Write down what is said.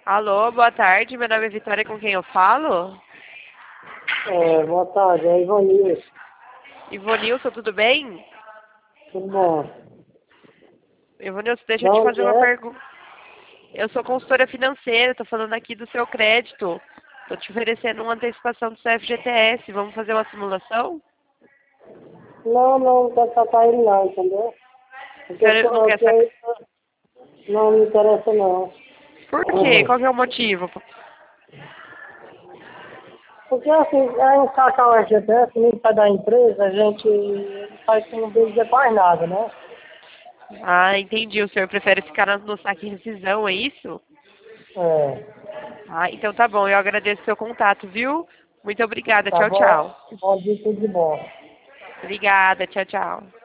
Alô, boa tarde. Meu nome é Vitória, com quem eu falo? Boa tarde, é Ivanilson. Ivonilson, tudo bem? Tudo bom? Ivonilson, deixa De eu te onde fazer uma é? pergunta. Eu sou consultora financeira, estou falando aqui do seu crédito. Estou te oferecendo uma antecipação do seu FGTS. Vamos fazer uma simulação? Não quero tratar ele não, entendeu? A Porque senhora não quer sacar? não me interessa não. Por quê? Qual que é o motivo? Porque assim, a gente sacar o FGTS, nem sai da empresa, a gente faz que não dizer quase nada, né? Ah, entendi. O senhor prefere ficar no saque rescisão, é isso? É, Ah, então tá bom. Eu agradeço o seu contato, viu? Muito obrigada. tá Tchau, bom? tchau. Bom dia, tudo de bom. Obrigada. Tchau, tchau.